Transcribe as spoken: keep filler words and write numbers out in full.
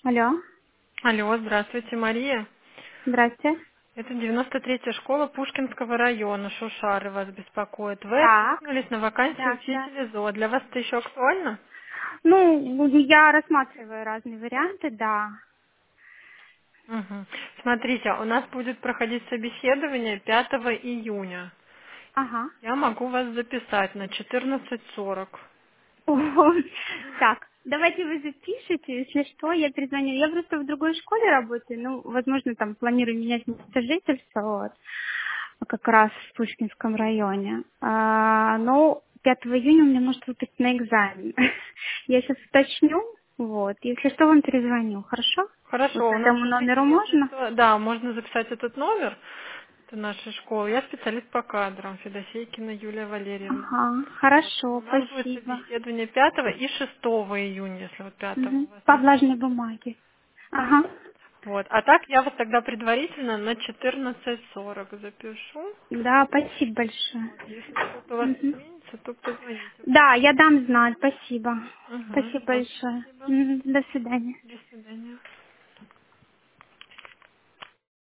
Алло, Алло, здравствуйте, Мария. здрасте. Это девяносто третья школа Пушкинского района, Шушары вас беспокоит. Вы Так, откликнулись на вакансию да, да. учителя ЗОО. Для вас это еще актуально? Ну, я рассматриваю разные варианты, да. Мгм. Смотрите, у нас будет проходить собеседование пятого июня. Ага. Я могу вас записать на четырнадцать сорок. Ого. Так, давайте вы запишите, если что, я перезвоню. Я просто в другой школе работаю, ну, возможно, там планирую менять место жительства, вот, как раз в Пушкинском районе. А, но пятого июня у меня может выпасть на экзамен. Я сейчас уточню, вот, если что, вам перезвоню, хорошо? Вот Хорошо, по у нас, этому смотрите, номеру если можно? что, да, можно записать этот номер. Это наша школа. Я специалист по кадрам, Федосейкина Юлия Валерьевна. Ага, Вот. У хорошо, нас будет спасибо. собеседование пятого и шестого июня, если вот пятого у Мгм. вас По не влажной получится. бумаге. Ага. Вот. А так я вас тогда предварительно на четырнадцать сорок запишу. Да, спасибо большое. Вот. Если что-то у вас Мгм. изменится, то позвоните. Да, я дам знать, спасибо. Угу. Спасибо Вот, большое. спасибо. Мгм. До свидания. До